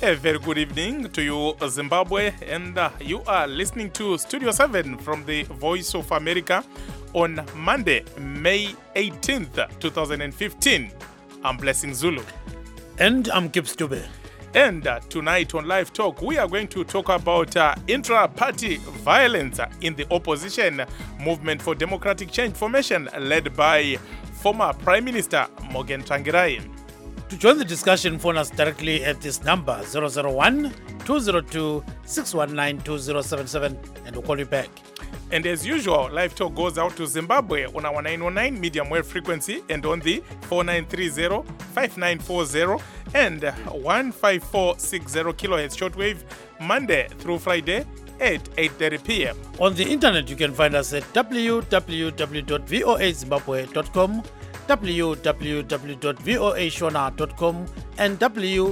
A very good evening to you, Zimbabwe, and you are listening to Studio 7 from the Voice of America on Monday, May 18th, 2015. I'm Blessing Zulu. And I'm Gibbs Dube. And tonight on Live Talk, we are going to talk about intra-party violence in the opposition movement for democratic change formation led by former Prime Minister Morgan Tsvangirai. To join the discussion, phone us directly at this number 001-202-619-2077 and we'll call you back. And as usual, Live Talk goes out to Zimbabwe on our 909 medium wave frequency and on the 4930-5940 and 15460 kilohertz shortwave Monday through Friday at 8:30 p.m. On the internet, you can find us at www.voazimbabwe.com, www.voashona.com and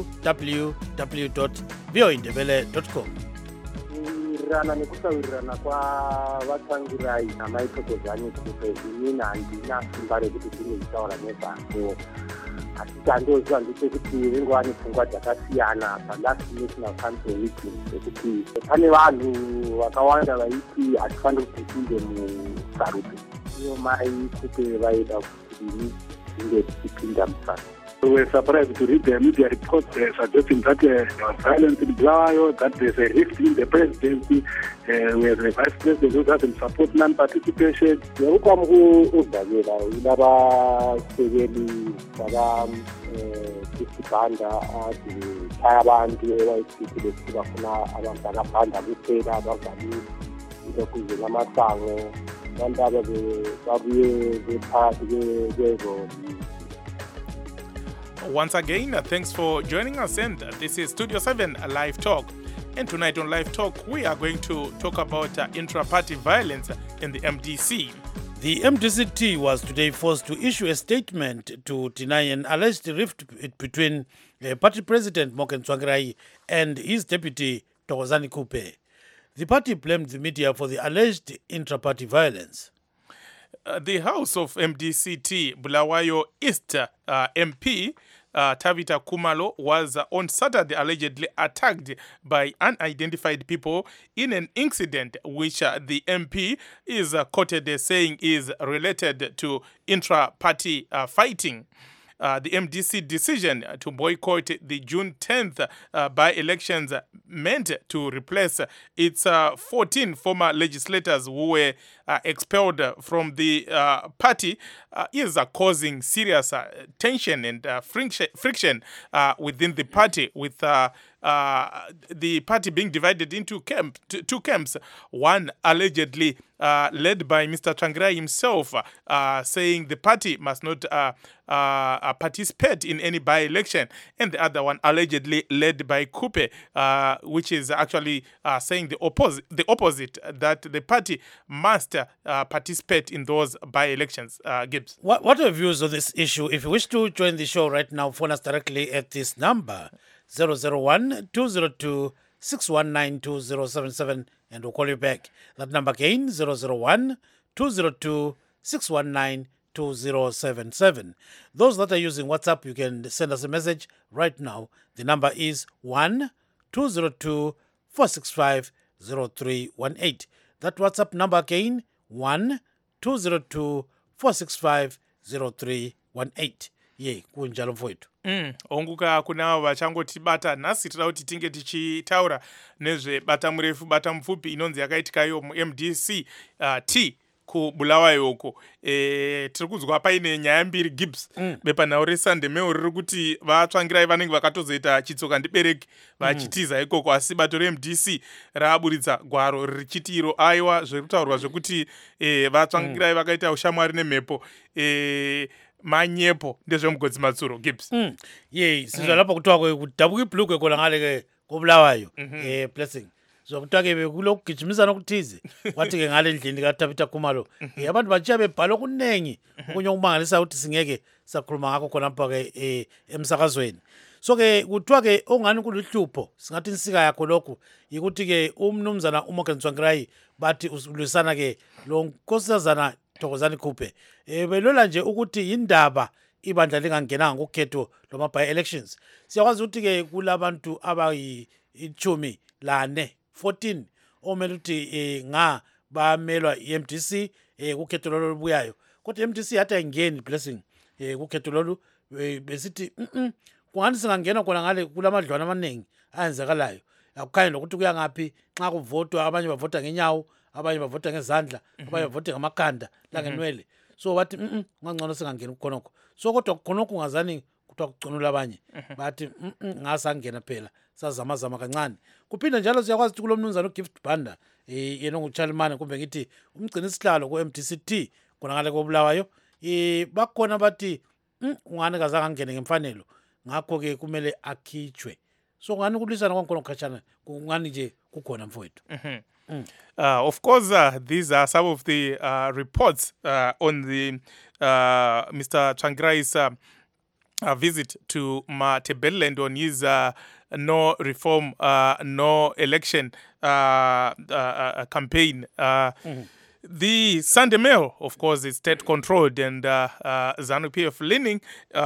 www.voindebele.com. Rana nekusawirirana kwaVatsvangirai namaitokozani kuti inini handina simba rekuti ndinezitaura nezvazvo, asi chandoziva ndechekuti ringova nepfungwa dzakasiyana palast national council meeting yekuti pane vanhu vakawanda vaiti hatifaniri kuti tipinde musarudzo iyo mai kuti vaida kuti inge tichipinda musarudzo. We were surprised to read the media reports suggesting that there was violence in Bulawayo, that there's a rift in the presidency, where the vice president who doesn't support non-participation. Udavela unabaseveli bakisibhanda chaya abantu ewayisikile ukuthi bafuna abantu ababhanda kuphela abavamile lokhuze namasango abantu babuye bephakathi kwezo. Once again, thanks for joining us, and this is Studio 7 Live Talk. And tonight on Live Talk, we are going to talk about intra-party violence in the MDC. The MDC-T was today forced to issue a statement to deny an alleged rift between party president Morgan Tsvangirai and his deputy Thokozani Kupe. The party blamed the media for the alleged intra-party violence. The House of MDC-T Bulawayo East MP Tavita Kumalo was on Saturday allegedly attacked by unidentified people in an incident which the MP is quoted as saying is related to intra-party fighting. The MDC decision to boycott the June 10th by-elections meant to replace its 14 former legislators who were expelled from the party is causing serious tension and friction within the party, with the party being divided into two camps. One allegedly led by Mr. Tsvangirai himself, saying the party must not participate in any by-election, and the other one allegedly led by Kupe, which is actually saying the opposite, that the party must participate in those by-elections. Gibbs. What are your views on this issue? If you wish to join the show right now, phone us directly at this number 001-202-619-2077 and we'll call you back. That number again, 001-202-619-2077. Those that are using WhatsApp, you can send us a message right now. The number is 1-202-465-0318. That WhatsApp number again, 1-202-465-0318. Ye, kunjalo mfowethu. Onguka kuna vachangotibata nhasi tida kuti tinge tichitaura nezvebata murefu bata mupfupi inonzi yakaitika MDC T kuBulawayo uko. Tiri kunzwa paine nyaya mbiri Gibbs. Bepanhau reSunday Mail riri kuti vaTsvangirai vanenge vakatozoita chitsoka ndibereki vachitiza ikoko, asi bato reMDC raburitsa gwaro richiti iro aiwa zvirikutaurwa zvekuti vaTsvangirai vakaita ushamwari nemhepo manyepo ndezvemugodzi matsuro. Gibbs. Ye, sizwa lapha kuthiwa kudabuka ibhlugwe khona ngale ke koBulawayo. Blessing. Zokutake bekulokugijimisa okuthize wathi ke ngale endlini kaTavita Kumalo abantu batshiya bebhala okunengi okunye ukumangalisa ukuthi singeke sakhuluma ngakho khona lapha ke emsakazweni. So ke kuthiwa ke ongani kuluhlupho singathi insika yakho lokho ukuthi ke umnumzana uMorgan Tsvangirai bathi usulwisana ke lo nkosazana Thokozani Kupe belola nje ukuthi indaba ibandla lingangenanga kukhetho loma by elections. Siyakwazi ukuthi ke kulabantu abayi-10 lane 14 omele ukuthi nga bamelwa i-MDC kukhetho lolu olubuyayo. Kodwa i-MDC yathi ayingeni Blessing kukhetho lolu besithi kungani singangena khona ngale kulamadlwana amaningi ayenzakalayo. Akukhanye nokuthi kuya ngaphi nxa kuvotwa abanye bavota ngenyawo, abanye bavota ngezandla, abanye bavota ngamakhanda langenwele. So bathi ungangcono singangeni kukhonokho. So kodwa kukhonokho ungazani kuthiwa kuconula abanye bathi ngasangena phela sazamazama kancane. Kuphinde njalo siyakwazi ukuthi kulomnumzana uGift Banda yena nguChalmane kumbe ngithi umgcini sihlalo ku-MDCT khona ngale koBulawayo bakhona bathi ungani kazange angene ngemfanelo ngakho ke kumele akhitshwe. So ngani kulwisana kwankhona kukhashana kungani nje kukhona mfowethu. Of course, these are some of the reports on the Mr. Tsvangirai's visit to Matabeleland on his no reform, no election campaign. The Sunday Mail, of course, is state-controlled, and ZANU-PF leaning,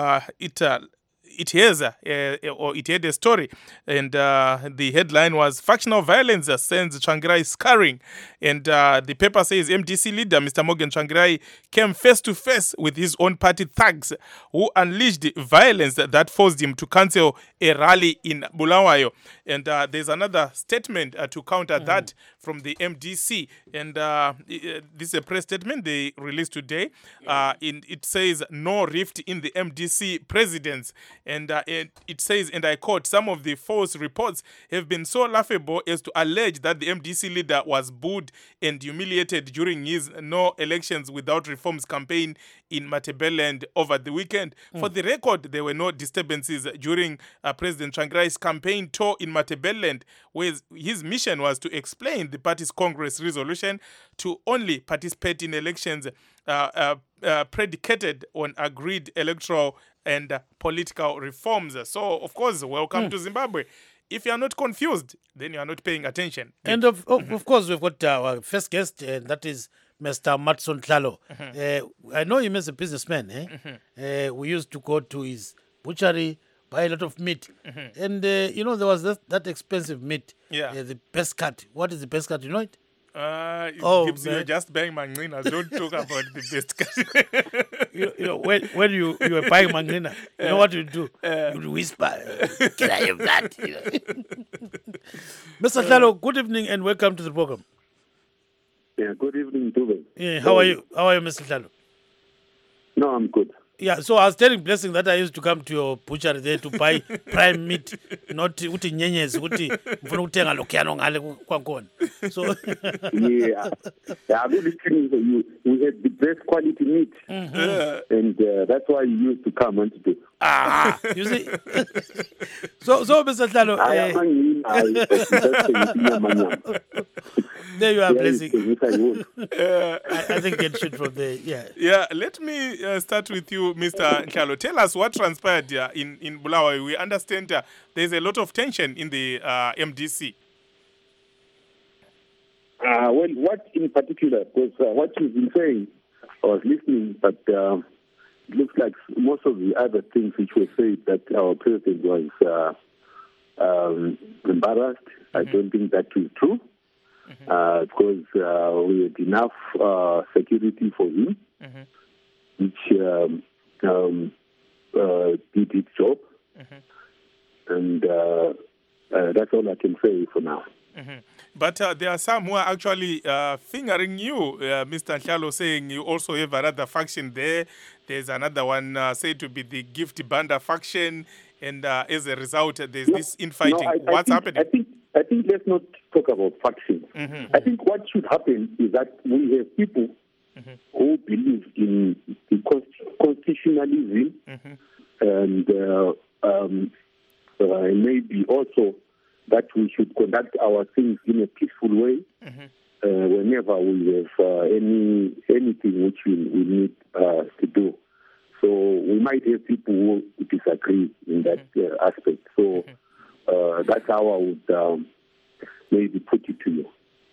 it had a story, and the headline was "Factional Violence Sends Tsvangirai Scurrying," and the paper says MDC leader Mr. Morgan Tsvangirai came face to face with his own party thugs who unleashed violence that forced him to cancel a rally in Bulawayo. And there's another statement to counter that from the MDC, and this is a press statement they released today. It says no rift in the MDC presidents. And it says, and I quote, "Some of the false reports have been so laughable as to allege that the MDC leader was booed and humiliated during his no elections without reforms campaign in Matabeleland over the weekend. For the record, there were no disturbances during President Tsvangirai's campaign tour in Matabeleland, where his mission was to explain the party's Congress resolution to only participate in elections predicated on agreed electoral and political reforms." So, of course, welcome to Zimbabwe. If you are not confused, then you are not paying attention. And of course, we've got our first guest, and that is Mr. Matson Tlalo. I know him as a businessman. We used to go to his butchery, buy a lot of meat. And, there was that expensive meat, the best cut. What is the best cut? You know it? You're just buying manglina. Don't talk about the best cut. when you were buying manglina, you know what you do? You whisper, "Can I have that?" Mr. Tlalo, good evening and welcome to the program. Yeah, good evening, Dube. Yeah, how are you? How are you, Mr. Tlalo? No, I'm good. Yeah, so I was telling Blessing that I used to come to your butchery there to buy prime meat, not uti nyenyezi, uti mfuna kutenga lokiano ngale kwankona. So I'm listening to you. We had the best quality meat, and that's why you used to come and do. You see. so Mr. Tlalo, there you are, Blessing. I think get shoot from there. Yeah. Let me start with you, Mr. Tlalo. Tell us what transpired in Bulawayo. We understand there's a lot of tension in the MDC. Well, what in particular? Because what you've been saying, I was listening, but it looks like most of the other things which were said that our president was embarrassed. I don't think that is true, because we had enough security for him, which did its job, and that's all I can say for now. But there are some who are actually fingering you, Mr. Tlalo, saying you also have another faction there. There's another one said to be the Gift Banda faction, and as a result, there's this infighting. What's happening? I think let's not talk about factions. I think what should happen is that we have people who believe in the constitutionalism and maybe also that we should conduct our things in a peaceful way whenever we have anything which we need to do. So we might have people who disagree in that aspect. So that's how I would maybe put it to you.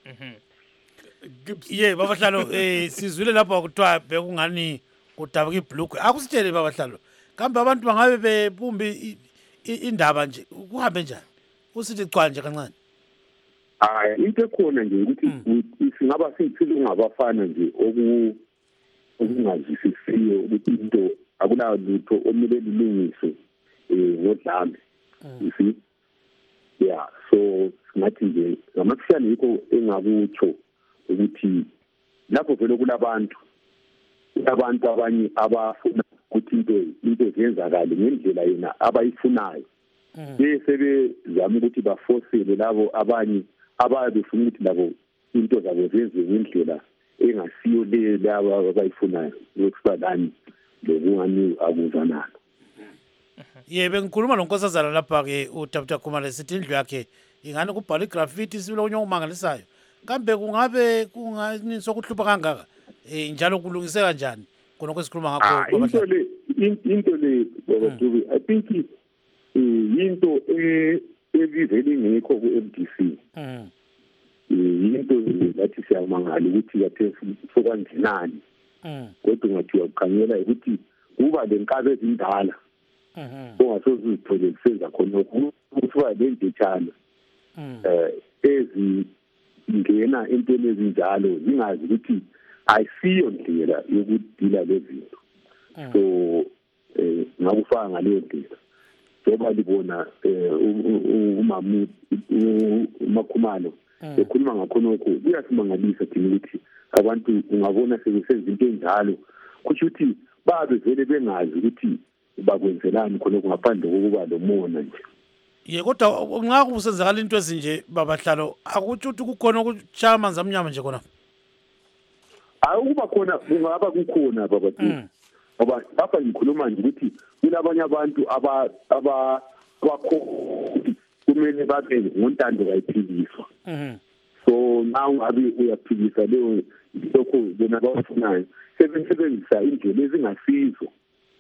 Yeah, Baba Tlalo, sizwile lapho kuthiwa bekungani kudabuka ibhlukwe. Akusitshele Baba Tlalo. kambe abantu bangabe bebumbi indaba nje kuhambe njani usithi cha nje kancane into ekhona nje ukuthi singaba singabafana nje okungazwisisiyo ukuthi into akulayo lutho omele lilungiswe ngodlame you see yeah so singathi nje ngamakushana yikho engakutsho ukuthi lapho vele kulabantu abanye abafuna ukuthi into ziyenzakale ngendlela yena abayifunayo bese bezama ukuthi bafosele labo abanye ababefuna ukuthi labo into zabo zenziwe ngendlela engasiyo le laba abayifunayo lokusadani lokungani akuzanalo. Yebe ngikhuluma nonkosazana lapha ke uTabita Khumalo sithi indlu yakhe ingane kubhala igraffiti sibile onye umangalisayo kambe kungabe kungani sokuhlupha kangaka njalo kulungiseka kanjani khona kwesikhuluma ngakho into le babathubi I think into evivele ngekho ku MDC into lathi siyamangala ukuthi yathe sokwangenani kodwa ngathi uyakhangela ukuthi kuba lenkabe ezindala ongasoze senza khona ukuba lendetshana ezingena entweni ezinjalo zingazi ukuthi ayisiyo ndlela yokudila lezinto so ngakufaka ngaleyo ndlela ngoba libona uMakhumalo ekhuluma ngakhonokho kuyasimangalisa thina ukuthi abantu ungabona sebenza into enjalo kusho ukuthi babe vele bengazi ukuthi bakwenzelani khona ngaphandle kokuba lomona nje kodwa nxa kusenzakala into ezinje babahlalo akutsho ukuthi kukhona ukushaya amanzi amnyama nje khona ukuba khona kungaba kukhona babathu ngoba lapha ngikhuluma nje ukuthi kulabanye abantu abakho kumele babe ngontando bayiphiliswa so now ngabe uyaphilisa leyo lokho bona bafunayo sebenzisa indlela ezingasizo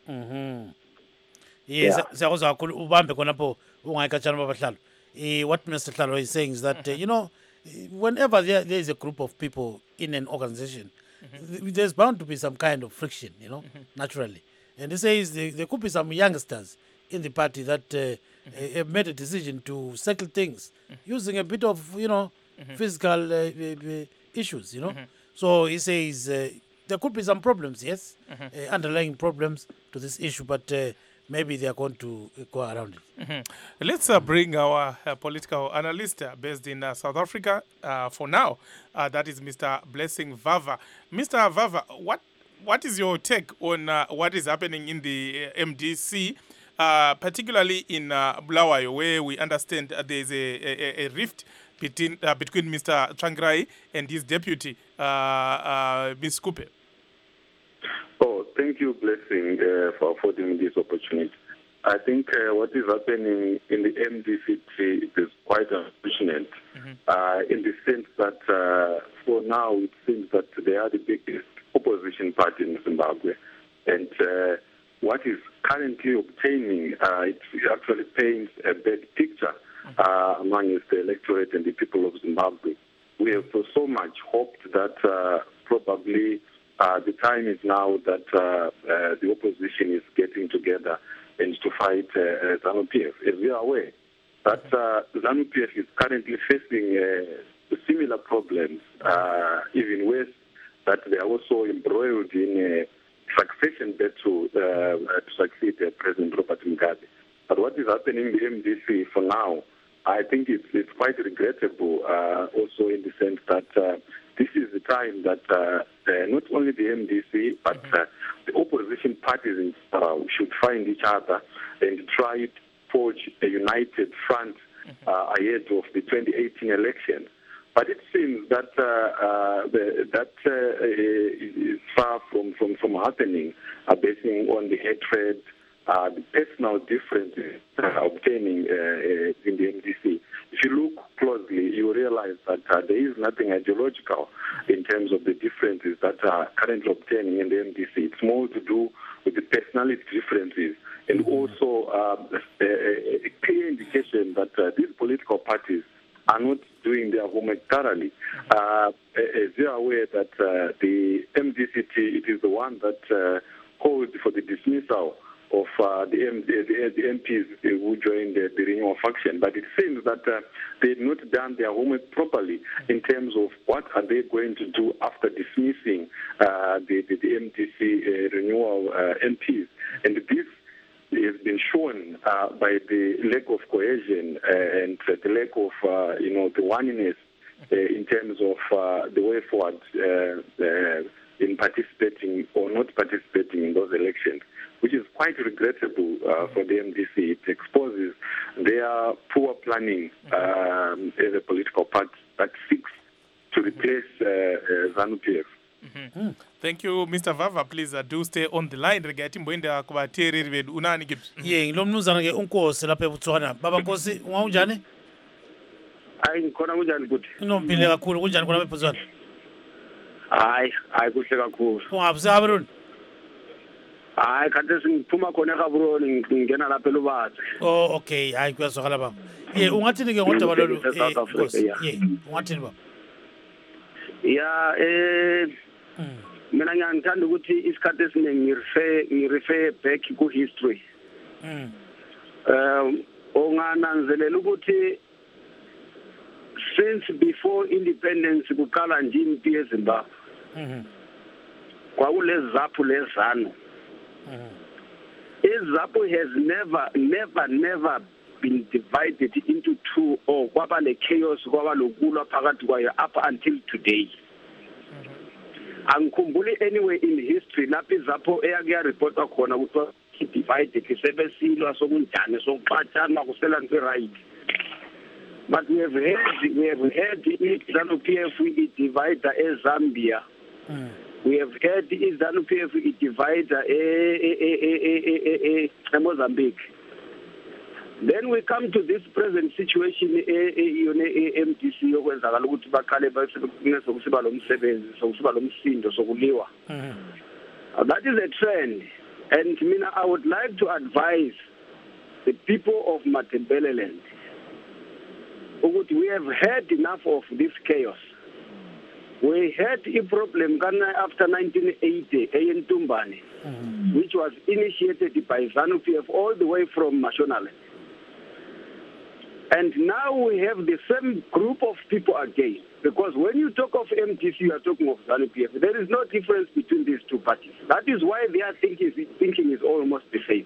yes siyakuzwa kakhulu ubambe khonapho ungayikatshana babahlalo what Mr. Hlalo is saying is that you know whenever there is a group of people in an organization there's bound to be some kind of friction, you know, naturally. And he says there could be some youngsters in the party that have made a decision to settle things using a bit of, you know, physical issues, you know. So he says there could be some problems, yes, underlying problems to this issue, but maybe they are going to go around it. Let's bring our political analyst based in South Africa for now. That is Mr. Blessing Vava. Mr. Vava, what is your take on what is happening in the MDC, particularly in Bulawayo, where we understand there is a rift between Mr. Tsvangirai and his deputy, Ms. Kupe? Oh, thank you, Blessing, for affording me this opportunity. I think what is happening in the MDC is quite unfortunate in the sense that for now it seems that they are the biggest opposition party in Zimbabwe. And what is currently obtaining, it actually paints a bad picture among the electorate and the people of Zimbabwe. We have so much hoped that probably the time is now that the opposition is getting together and to fight ZANU-PF. As we are aware, that ZANU-PF is currently facing similar problems, even worse, that they are also embroiled in a succession battle to succeed President Robert Mugabe. But what is happening in the MDC for now, I think it's quite regrettable, also in the sense that this is the time that not only the MDC, but the opposition parties in should find each other and try to forge a united front ahead of the 2018 election. But it seems that that is far from happening, basing on the hatred, the personal differences obtaining in the MDC. If you look closely, you realize that there is nothing ideological in terms of the differences that are currently obtaining in the MDC. It's more to do with the personality differences and also a clear indication that these political parties are not doing their homework thoroughly. As you are aware that the MDCT, it is the one that called for the dismissal of the MPs who joined the renewal faction, but it seems that they had not done their homework properly in terms of what are they going to do after dismissing the MDC renewal MPs, and this has been shown by the lack of cohesion and the lack of the oneness in terms of the way forward in participating or not participating in those elections, which is quite regrettable for the MDC. It exposes their poor planning as a political party that seeks to replace ZANU-PF. Mm-hmm. Thank you, Mr. Vava. Please do stay on the line. Regarding mwenda kubatereri vedu unani gips. Ngilo mnumzana ke unkosi lapha eBotswana. Baba Nkosi, unjani? Hayi ngikhona kunjani futhi? Inompile kakhulu kunjani khona eBotswana? Hayi kuhle kakhulu. Ungaphi Gaborone? Hayi kade singiphuma khona eGaborone ngingena lapha eLubazi. Oh okay, hayi kuyazwakala baba. Ungathini ke ngodaba lolu? Nkosi. Ungathini baba? Mina ngiyangithanda ukuthi isikhathi esiningi ngirefer back ku history. Ongananzelela ukuthi since before independence kuqala nje impi eZimbabwe. Kwakule ZAPU leZANU. ZAPU has never been divided into two or kwaba le chaos kwaba lokulwa phakathi kwayo up until today. Angikhumbuli anyway in history lapho izapho eyakuya reportwa khona ukuthi divided isebesilwa sokunjani sokuxatshana kusela nje right. But we have heard ZANU-PF divide eZambia. We have heard ZANU-PF divide Mozambique. Then we come to this present situation MDC yokwenzakala ukuthi baqale sokusiba lo msebenzi sokusiba lo msindo sokuliwa. That is a trend, and I would like to advise the people of Matabeleland ukuthi we have had enough of this chaos. We had a problem after 1980 eNtumbane, which was initiated by ZANU-PF all the way from Mashonaland. And now we have the same group of people again. Because when you talk of MDC, you are talking of ZANU-PF. There is no difference between these two parties. That is why their thinking is almost the same.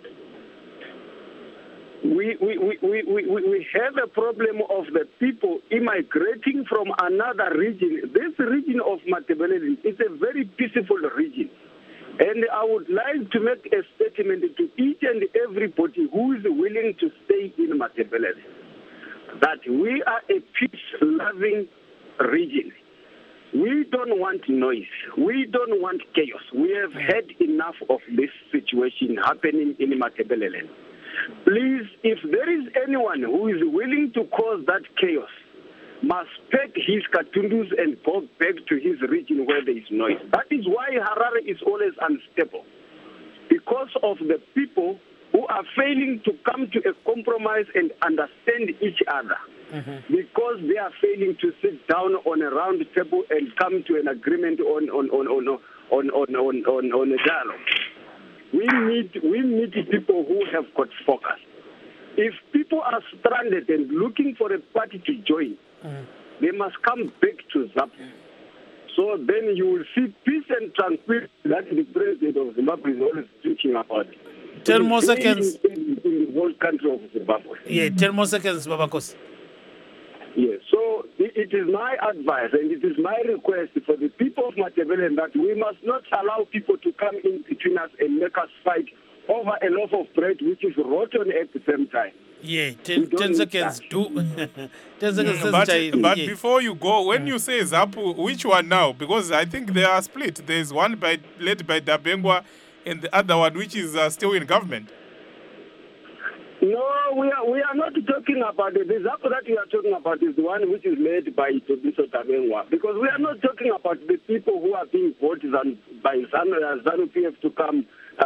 We have a problem of the people immigrating from another region. This region of Matabeleland is a very peaceful region. And I would like to make a statement to each and everybody who is willing to stay in Matabeleland that we are a peace-loving region. We don't want noise. We don't want chaos. We have had enough of this situation happening in Matabeleland. Please, if there is anyone who is willing to cause that chaos, must pack his cartoons and go back to his region where there is noise. That is why Harare is always unstable, because of the people who are failing to come to a compromise and understand each other, because they are failing to sit down on a round table and come to an agreement on a dialogue. We need people who have got focus. If people are stranded and looking for a party to join, they must come back to ZAPU. So then you will see peace and tranquility that the president of Zimbabwe is always preaching about. 10 more seconds. In the whole country of Zimbabwe. Yeah, 10 more seconds, Baba Nkosi. Yes, so it is my advice and it is my request for the people of Matabeleland that we must not allow people to come in between us and make us fight over a loaf of bread which is rotten at the same time. Yeah, 10 seconds. 10 seconds. But before you go, when you say ZAPU, which one now? Because I think they are split. There is one led by Dabengwa and the other one which is still in government. No, we are not talking about it. The ZAPU that we are talking about is the one which is led by Tobiso Dabengwa. Because we are not talking about the people who are being voted by ZANU-PF to come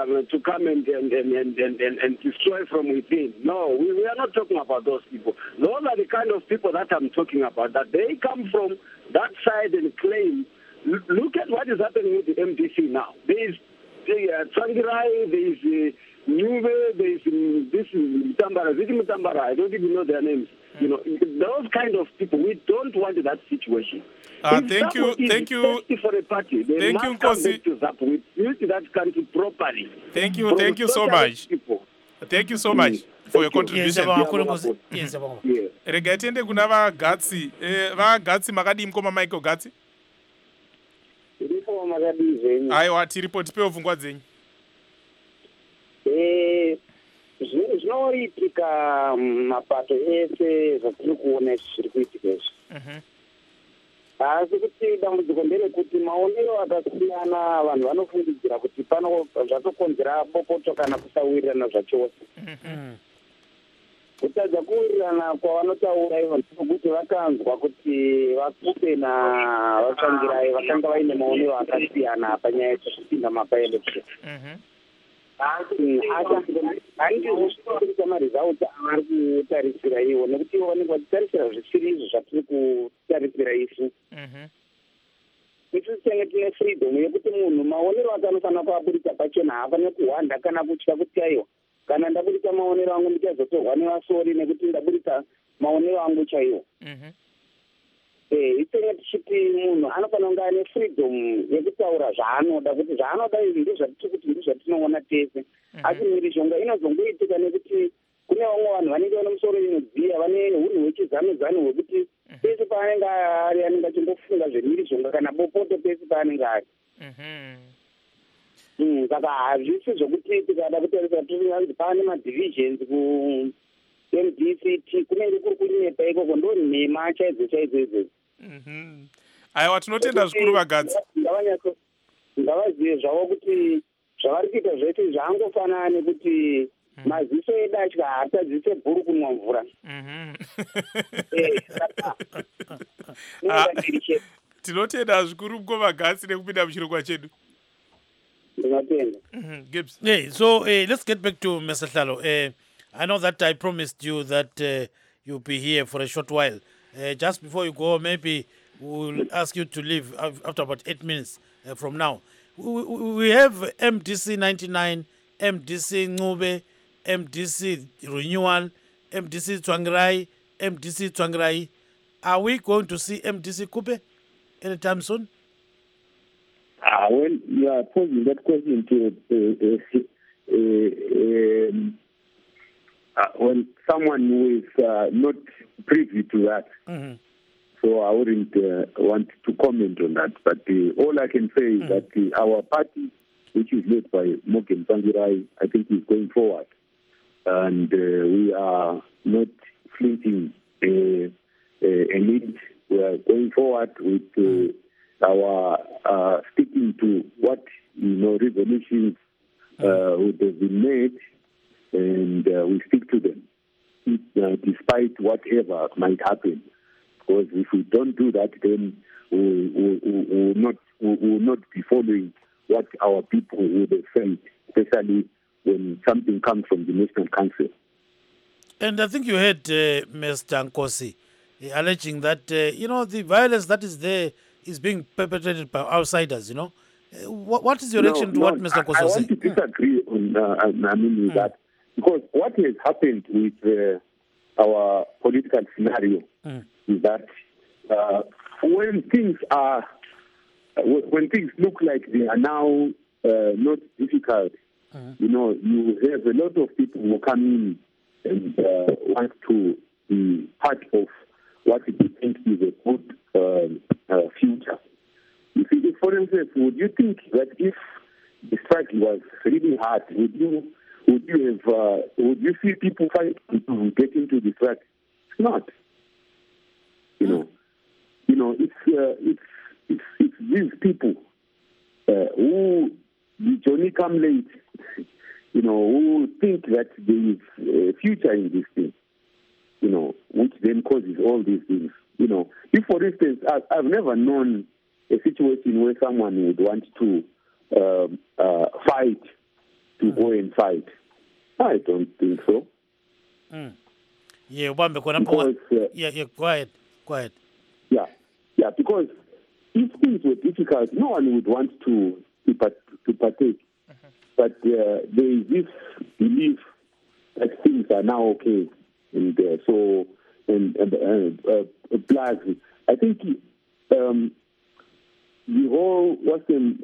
and destroy from within. No, we are not talking about those people. Those are the kind of people that I'm talking about, that they come from that side and claim. Look at what is happening with the MDC now. There is Tsangirai, there is Nuve, there is this Mutambara, Mutambara. I don't even know their names. You know, those kind of people. We don't want that situation. Thank you. For a party, they must come back to that. We build that country properly. Thank you so much. Thank you so much for your contribution. Rega tiende kuna vagatsi makadi mkoma Michael Gatsi. Tiripo makadi zvenyu. Aiwa tiripo tipewo pfungwa dzenyu. Zvinoitika mapato ese zvatiri kuona zviri kuitika izvi. Asi kuti dambudziko nderekuti maonero akasiyana vanhu vanofungidzira kuti pano zvatokonzera bopoto kana kusawirirana zvachose. Kutadza kuwirirana kwavanotaura ivo ndikokuti vakanzwa kuti Vakupe naVatsangirai vakanga vaine maonero akasiyana panyaya dzekupinda mapaelection. Handizvosvika maresults avari kutarisira ivo nekuti ivo vanenge vachitarisira zvisiri izvo zvatiri kutarisira isu. Isu tinenge tine freedom yekuti munhu maonero ake anofanira kuaburisa pachena, haafaniri kuhwanda kana kutya kuti aiwa kana ndaburisa maonero angu ndichazotorwa nevasori nekuti ndaburisa maonero angu chaiwo. Itinge tichiti munhu anofanira kunge ane freedom yekutaura zvaanoda, kuti zvaanoda izvi ndizvatiri kuti ndizvatinoona tese. Asi mhirizhonga inozongoitika nekuti kune vamwe vanhu vanenge vane musoro inodziya, vane hunhu hwechizano-zano hwekuti pese paanenge ari anenge achimbofunga zvemhirizhonga kana bopoto pese paanenge ari. Saka hazvisi zvokuti tikada kutarisa kuti paane madivisions ku-MDCT kunenge kuri kunyepa ikoko, ndo nhema chaidzo idzodzo. Aiwa tinotenda zvikuru vagadzi. Ngavazive zvavo kuti zvavari kuita zvese zvaangofanana nekuti maziso edatya haatadzise bhuru kunwa mvura. Tinotenda zvikuru vagadzi nekupinda muchirongwa chedu. Gibbs. So let's get back to Mr. Hlalo. I know that I promised you that you'll be here for a short while. Just before you go, maybe we'll ask you to leave after about 8 minutes from now. We have MDC 99, MDC Ngube, MDC Renewal, MDC Tsvangirai, MDC Tsvangirai. Are we going to see MDC Kupe anytime soon? Well, you are posing that question to when someone who is not privy to that. So I wouldn't want to comment on that. But all I can say is that our party, which is led by Morgan Tsvangirai, I think is going forward. And we are not flinching a lead. We are going forward with our sticking to what resolutions would have been made, and we stick to them despite whatever might happen. Because if we don't do that, then we will not be following what our people would have said, especially when something comes from the National Council. And I think you heard Mr. Nkosi alleging that the violence that is there is being perpetrated by outsiders. What is your reaction to what Mr. Nkosi was saying? I want to disagree on with that, because what has happened with our political scenario is that when things look like they are now not difficult, you have a lot of people who come in and want to be part of what they think is a good future. You see, for instance, would you think that if the strike was really hard, would you see people fighting to get into the strike? It's not. It's these people who Johnny come late, who think that there is a future in this thing, which then causes all these things. If, for instance, I've never known a situation where someone would want to fight to go and fight. I don't think so. Yeah, because, go ahead. Yeah, because if things were difficult, no one would want to partake. but there is this belief that things are now okay, and plus, I think the whole Western,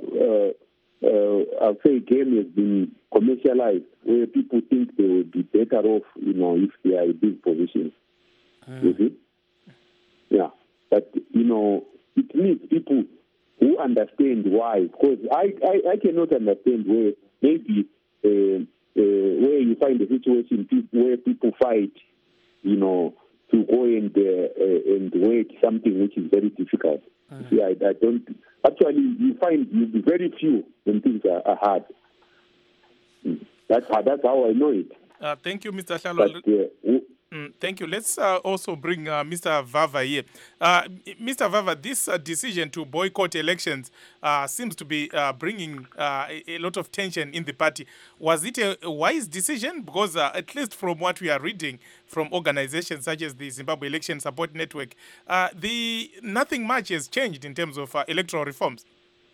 I'll say, game has been commercialized, where people think they will be better off, if they are in big positions. You see? Yeah, but it needs people who understand why. Because I cannot understand where maybe where you find a situation where people fight, to go and work something which is very difficult. See, I don't. Actually, you find very few when things are hard. That's how I know it. Thank you, Mr. Hlalo. Thank you. Let's also bring Mr. Vava here. Mr. Vava, this decision to boycott elections seems to be bringing a lot of tension in the party. Was it a wise decision? Because at least from what we are reading from organizations such as the Zimbabwe Election Support Network, nothing much has changed in terms of electoral reforms.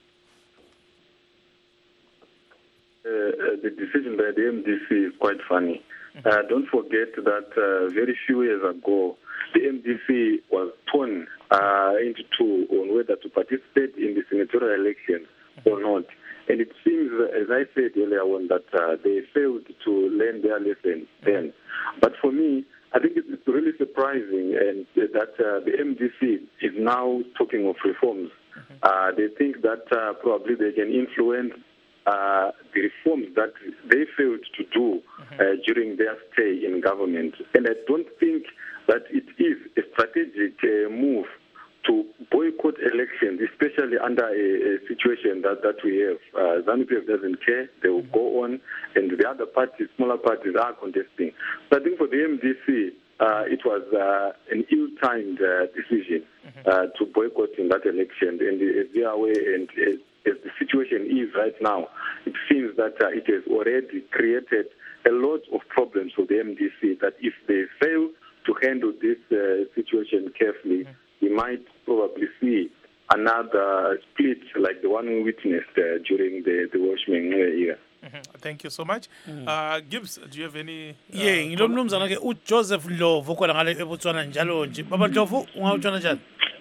The decision by the MDC is quite funny. Don't forget that very few years ago, the MDC was torn into two on whether to participate in the senatorial elections or not. And it seems, as I said earlier on, that they failed to learn their lesson then. But for me, I think it's really surprising and that the MDC is now talking of reforms. They think that probably they can influence the reforms that they failed to do during their stay in government. And I don't think that it is a strategic move to boycott elections, especially under a situation that we have. ZANU-PF doesn't care. They will go on, and the other parties, smaller parties, are contesting. So I think for the MDC, it was an ill-timed decision to boycott in that election. And they are aware, and as the situation is right now, it seems that it has already created a lot of problems for the MDC, that if they fail to handle this situation carefully, we might probably see another split like the one we witnessed during the Welshman era. Thank you so much. Gibbs, do you have any? Yeah, ngilo mnumzana ke uJoseph Ndlovu khona ngale eBotswana njalo nje. Baba Ndlovu ungawutshona njani?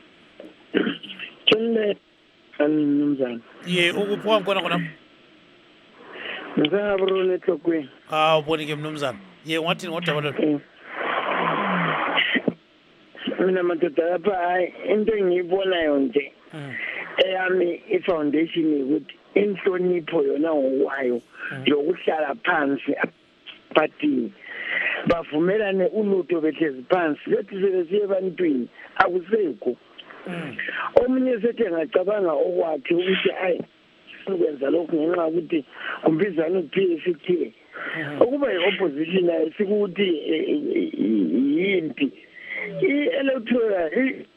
Tshone mnumzana. Yeah, ukuphuka khona. Ngizabro lehlokweni. Uboni ke mnumzana. Yeah, ngathi ngodaba lo. Mina madoda lapha hayi into engiyibonayo nje eyami ifoundation ukuthi inhlonipho yona ngokwayo yokuhlala phansi party bavumelane ulutho behlezi phansi lethi sebesiye ebantwini akusekho omunye sethe ngacabanga okwakhe ukuthi ayi ukwenza lokhu ngenxa ukuthi kumbizana uPSK ukuba i-opposition ayisikuthi yimpi i-electoral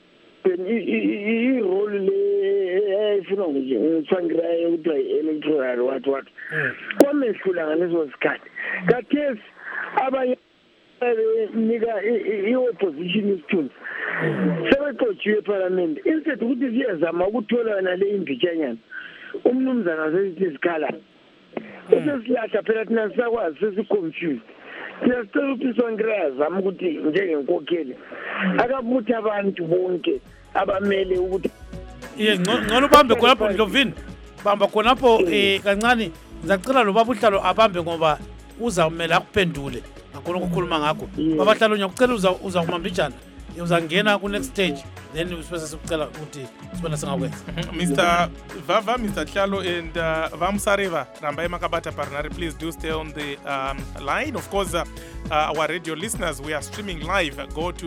i-role le efuna nje ngithangirayo ukuthi i-electoral what kwamehlula ngaleso sikhathi kathesi abanye nika i-opposition isithunzi sebexotshiwe eparliament instead ukuthi siyazama ukuthola yona le imbitshanyana umnumzana sesithi isikhala usesilahla phela thina sisakwazi sesiconfused siyacela uPhisongirayo azama ukuthi njengenkokheli akabuthi abantu bonke abamele ukuthi ngcono ubambe khonapho Ndlovini bamba khonapho kancane ngizacela lo baba uhlalo abambe ngoba uzawumela akuphendule ngakhona ukukhuluma ngakho baba hlalo ngiyakucela uzakumamba njani uzangena ku next stage then usibese sikucela ukuthi sibona singakwenza. Mr. Vava, Mr. Hlalo, and Vamsariva Rambaye Makabata Parnari, please do stay on the line. Of course, our radio listeners, we are streaming live. Go to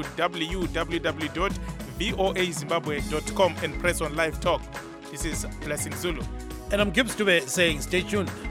www.voazimbabwe.com and press on live talk. This is Blessing Zulu. And I'm Gibbs Dube saying stay tuned.